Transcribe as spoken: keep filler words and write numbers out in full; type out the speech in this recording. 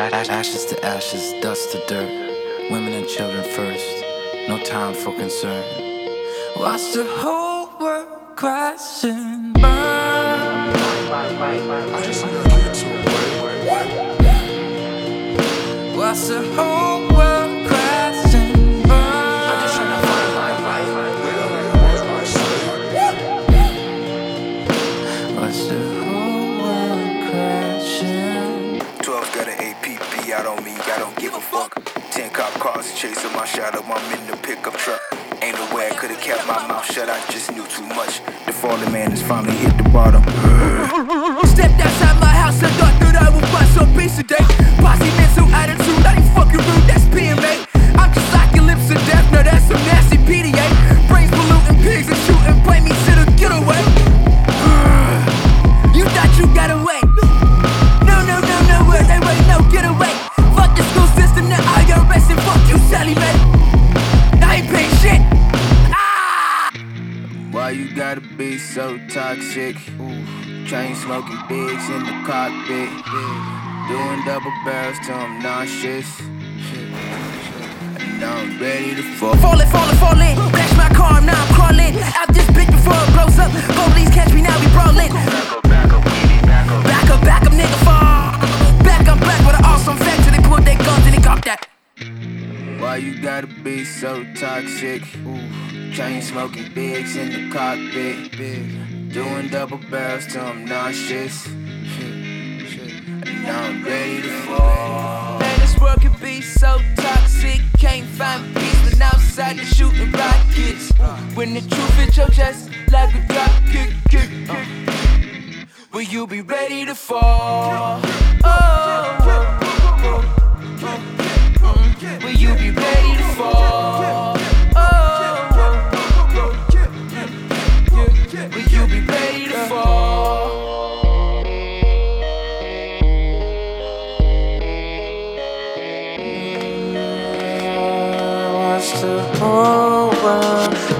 Ashes to ashes, dust to dirt. Women and children first, no time for concern. Watch the whole world crash and burn. Watch the whole world crash and burn. Watch the whole world crashing. twelve got an A P B out on me, I don't give a fuck. Ten cop cars chasing my shadow, I'm in the pickup truck. Ain't no way I could've kept my mouth shut, I just knew too much. The fallen man has finally hit the bottom. Stepped outside my house and thought that I would buy some piece today. Posse mental attitude, not even fucking rude, that's P M A. I'm just like your lips of death, now that's some nasty P D A. Brains polluting pigs and shooting, blame me to the getaway. You thought you got away. No, no, no, no, where they wait, no, get away. Fuck the school system, the I R S, and fuck you, Sally Mae. I ain't paying shit. Ah! Why you gotta be so toxic? Chain smoking bigs in the cockpit. Doing double barrels till I'm nauseous. And I'm ready to fall. Falling, falling, falling. Crash my car, now I'm crawling. Out this bitch before it blows up. Police catch me, now we brawling. Back up, back up, weedy, back up. Back up, back up, nigga, fall. Back, I'm back with an awesome fact. Till they pulled their guns and they got that. Why you gotta be so toxic? Chain smoking bigs in the cockpit. Doing double barrels till I'm nauseous. And now I'm ready to fall. Man, this world can be so toxic. Can't find peace when outside the shooting rockets. When the truth hits your chest like a drop kick, kick, kick. Will you be ready to fall? Oh, will you be ready to fall? Oh, will you be ready to fall? Watch the whole world